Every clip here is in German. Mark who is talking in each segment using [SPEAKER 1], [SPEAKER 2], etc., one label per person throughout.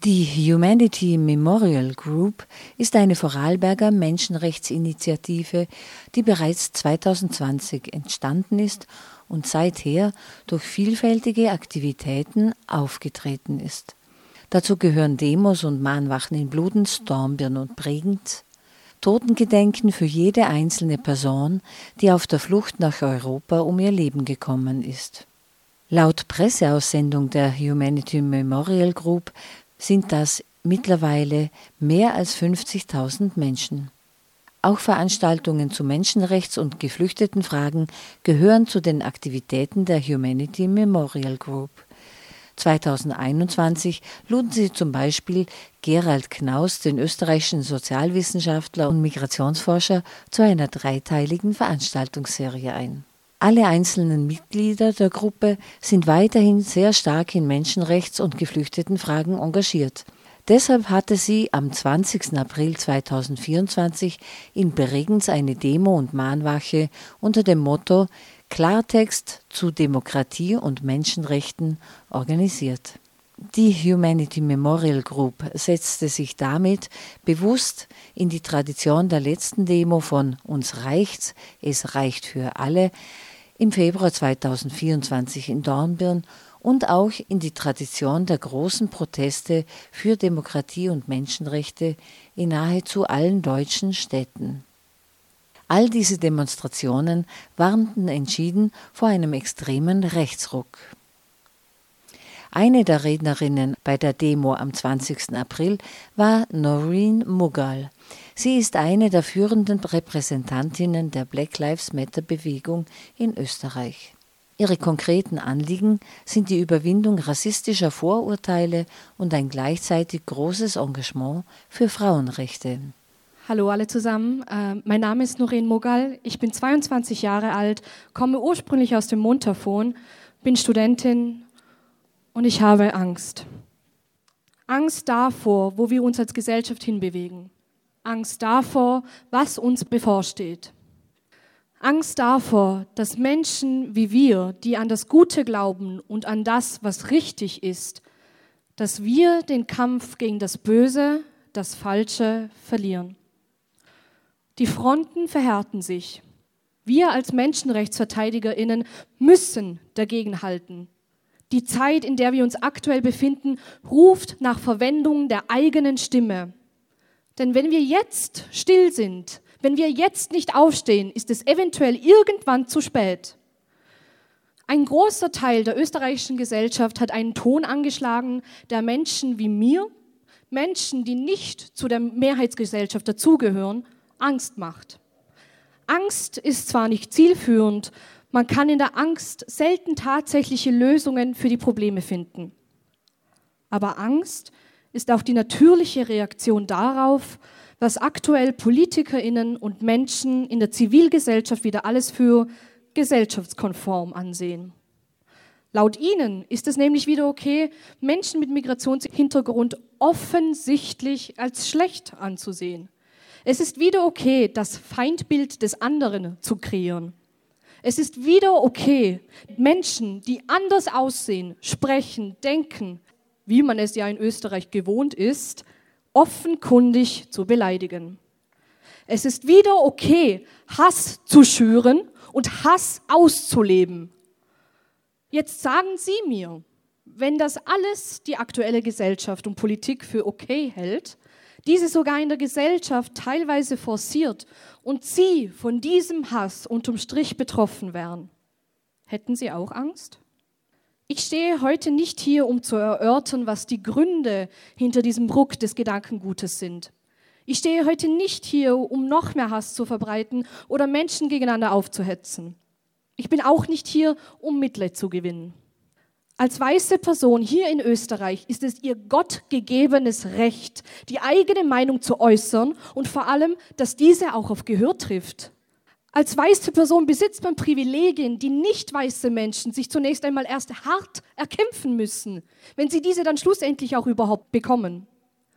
[SPEAKER 1] Die Humanity Memorial Group ist eine Vorarlberger Menschenrechtsinitiative, die bereits 2020 entstanden ist und seither durch vielfältige Aktivitäten aufgetreten ist. Dazu gehören Demos und Mahnwachen in Bludenz, Dornbirn und Bregenz, Totengedenken für jede einzelne Person, die auf der Flucht nach Europa um ihr Leben gekommen ist. Laut Presseaussendung der Humanity Memorial Group sind das mittlerweile mehr als 50.000 Menschen. Auch Veranstaltungen zu Menschenrechts- und Geflüchtetenfragen gehören zu den Aktivitäten der Humanity Memorial Group. 2021 luden sie zum Beispiel Gerald Knaus, den österreichischen Sozialwissenschaftler und Migrationsforscher, zu einer dreiteiligen Veranstaltungsserie ein. Alle einzelnen Mitglieder der Gruppe sind weiterhin sehr stark in Menschenrechts- und Geflüchtetenfragen engagiert. Deshalb hatte sie am 20. April 2024 in Bregenz eine Demo- und Mahnwache unter dem Motto Klartext zu Demokratie und Menschenrechten organisiert. Die Humanity Memorial Group setzte sich damit bewusst in die Tradition der letzten Demo von Uns reicht's, es reicht für alle im Februar 2024 in Dornbirn und auch in die Tradition der großen Proteste für Demokratie und Menschenrechte in nahezu allen deutschen Städten. All diese Demonstrationen warnten entschieden vor einem extremen Rechtsruck. Eine der Rednerinnen bei der Demo am 20. April war Noreen Mughal. Sie ist eine der führenden Repräsentantinnen der Black Lives Matter Bewegung in Österreich. Ihre konkreten Anliegen sind die Überwindung rassistischer Vorurteile und ein gleichzeitig großes Engagement für Frauenrechte.
[SPEAKER 2] Hallo alle zusammen, mein Name ist Noreen Mughal, ich bin 22 Jahre alt, komme ursprünglich aus dem Montafon, bin Studentin und ich habe Angst. Angst davor, wo wir uns als Gesellschaft hinbewegen. Angst davor, was uns bevorsteht. Angst davor, dass Menschen wie wir, die an das Gute glauben und an das, was richtig ist, dass wir den Kampf gegen das Böse, das Falsche verlieren. Die Fronten verhärten sich. Wir als MenschenrechtsverteidigerInnen müssen dagegenhalten. Die Zeit, in der wir uns aktuell befinden, ruft nach Verwendung der eigenen Stimme. Denn wenn wir jetzt still sind, wenn wir jetzt nicht aufstehen, ist es eventuell irgendwann zu spät. Ein großer Teil der österreichischen Gesellschaft hat einen Ton angeschlagen, der Menschen wie mir, Menschen, die nicht zu der Mehrheitsgesellschaft dazugehören, Angst macht. Angst ist zwar nicht zielführend, man kann in der Angst selten tatsächliche Lösungen für die Probleme finden. Aber Angst ist auch die natürliche Reaktion darauf, was aktuell PolitikerInnen und Menschen in der Zivilgesellschaft wieder alles für gesellschaftskonform ansehen. Laut ihnen ist es nämlich wieder okay, Menschen mit Migrationshintergrund offensichtlich als schlecht anzusehen. Es ist wieder okay, das Feindbild des anderen zu kreieren. Es ist wieder okay, Menschen, die anders aussehen, sprechen, denken, wie man es ja in Österreich gewohnt ist, offenkundig zu beleidigen. Es ist wieder okay, Hass zu schüren und Hass auszuleben. Jetzt sagen Sie mir, wenn das alles die aktuelle Gesellschaft und Politik für okay hält, diese sogar in der Gesellschaft teilweise forciert und Sie von diesem Hass unterm Strich betroffen wären, hätten Sie auch Angst? Ich stehe heute nicht hier, um zu erörtern, was die Gründe hinter diesem Ruck des Gedankengutes sind. Ich stehe heute nicht hier, um noch mehr Hass zu verbreiten oder Menschen gegeneinander aufzuhetzen. Ich bin auch nicht hier, um Mitleid zu gewinnen. Als weiße Person hier in Österreich ist es ihr gottgegebenes Recht, die eigene Meinung zu äußern und vor allem, dass diese auch auf Gehör trifft. Als weiße Person besitzt man Privilegien, die nicht weiße Menschen sich zunächst einmal erst hart erkämpfen müssen, wenn sie diese dann schlussendlich auch überhaupt bekommen.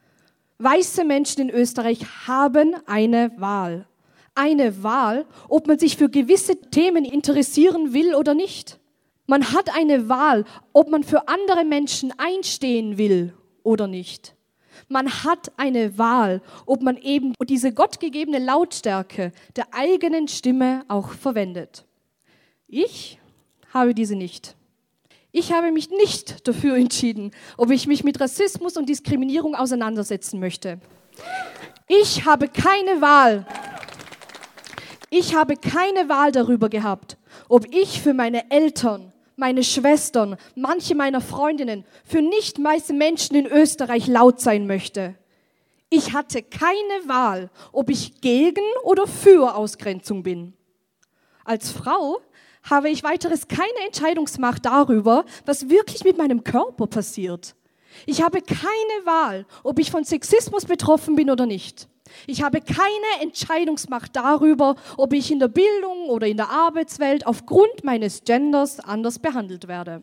[SPEAKER 2] Weiße Menschen in Österreich haben eine Wahl. Eine Wahl, ob man sich für gewisse Themen interessieren will oder nicht. Man hat eine Wahl, ob man für andere Menschen einstehen will oder nicht. Man hat eine Wahl, ob man eben diese gottgegebene Lautstärke der eigenen Stimme auch verwendet. Ich habe diese nicht. Ich habe mich nicht dafür entschieden, ob ich mich mit Rassismus und Diskriminierung auseinandersetzen möchte. Ich habe keine Wahl. Ich habe keine Wahl darüber gehabt, ob ich für meine Eltern, meine Schwestern, manche meiner Freundinnen, für nicht weiße Menschen in Österreich laut sein möchte. Ich hatte keine Wahl, ob ich gegen oder für Ausgrenzung bin. Als Frau habe ich weiteres keine Entscheidungsmacht darüber, was wirklich mit meinem Körper passiert. Ich habe keine Wahl, ob ich von Sexismus betroffen bin oder nicht. Ich habe keine Entscheidungsmacht darüber, ob ich in der Bildung oder in der Arbeitswelt aufgrund meines Genders anders behandelt werde.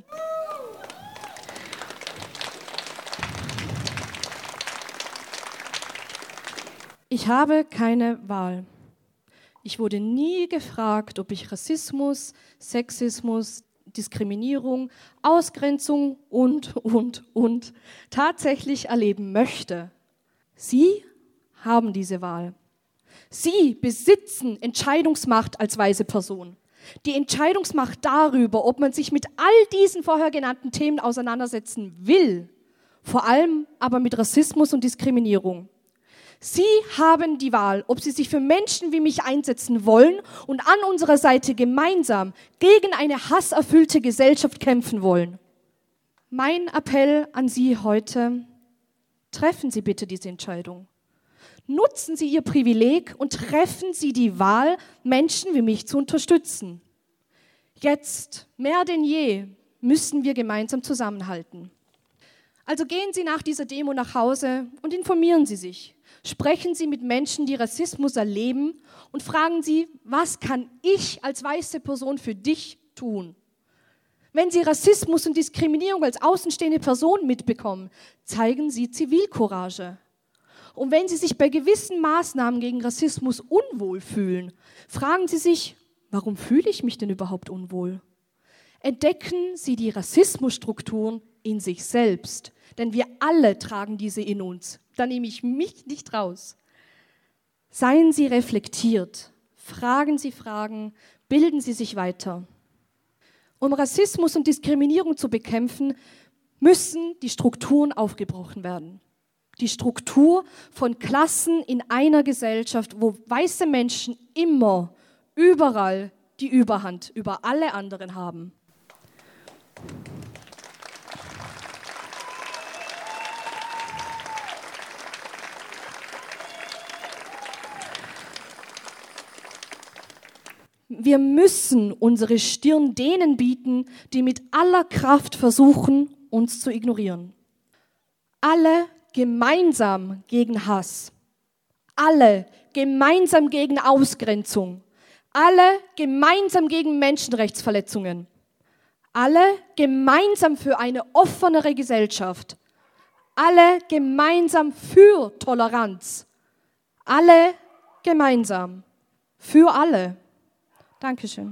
[SPEAKER 2] Ich habe keine Wahl. Ich wurde nie gefragt, ob ich Rassismus, Sexismus, Diskriminierung, Ausgrenzung und tatsächlich erleben möchte. Sie haben diese Wahl. Sie besitzen Entscheidungsmacht als weiße Person. Die Entscheidungsmacht darüber, ob man sich mit all diesen vorher genannten Themen auseinandersetzen will, vor allem aber mit Rassismus und Diskriminierung. Sie haben die Wahl, ob sie sich für Menschen wie mich einsetzen wollen und an unserer Seite gemeinsam gegen eine hasserfüllte Gesellschaft kämpfen wollen. Mein Appell an Sie heute: Treffen Sie bitte diese Entscheidung. Nutzen Sie Ihr Privileg und treffen Sie die Wahl, Menschen wie mich zu unterstützen. Jetzt, mehr denn je, müssen wir gemeinsam zusammenhalten. Also gehen Sie nach dieser Demo nach Hause und informieren Sie sich. Sprechen Sie mit Menschen, die Rassismus erleben, und fragen Sie, was kann ich als weiße Person für dich tun? Wenn Sie Rassismus und Diskriminierung als außenstehende Person mitbekommen, zeigen Sie Zivilcourage. Und wenn Sie sich bei gewissen Maßnahmen gegen Rassismus unwohl fühlen, fragen Sie sich, warum fühle ich mich denn überhaupt unwohl? Entdecken Sie die Rassismusstrukturen in sich selbst, denn wir alle tragen diese in uns. Da nehme ich mich nicht raus. Seien Sie reflektiert, fragen Sie Fragen, bilden Sie sich weiter. Um Rassismus und Diskriminierung zu bekämpfen, müssen die Strukturen aufgebrochen werden. Die Struktur von Klassen in einer Gesellschaft, wo weiße Menschen immer, überall die Überhand über alle anderen haben. Wir müssen unsere Stirn denen bieten, die mit aller Kraft versuchen, uns zu ignorieren. Alle gemeinsam gegen Hass. Alle gemeinsam gegen Ausgrenzung. Alle gemeinsam gegen Menschenrechtsverletzungen. Alle gemeinsam für eine offenere Gesellschaft. Alle gemeinsam für Toleranz. Alle gemeinsam für alle. Dankeschön.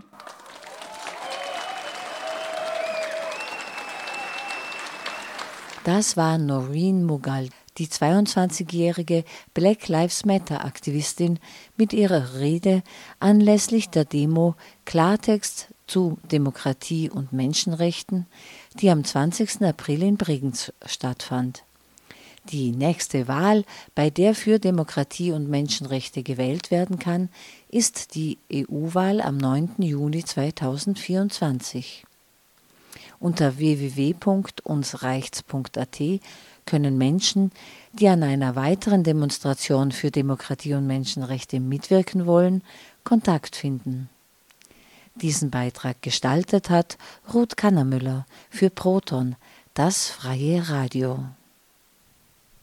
[SPEAKER 1] Das war Noreen Mughal, die 22-jährige Black Lives Matter-Aktivistin, mit ihrer Rede anlässlich der Demo Klartext zu Demokratie und Menschenrechten, die am 20. April in Bregenz stattfand. Die nächste Wahl, bei der für Demokratie und Menschenrechte gewählt werden kann, ist die EU-Wahl am 9. Juni 2024. Unter www.unsreichts.at können Menschen, die an einer weiteren Demonstration für Demokratie und Menschenrechte mitwirken wollen, Kontakt finden. Diesen Beitrag gestaltet hat Ruth Kannermüller für Proton, das freie Radio.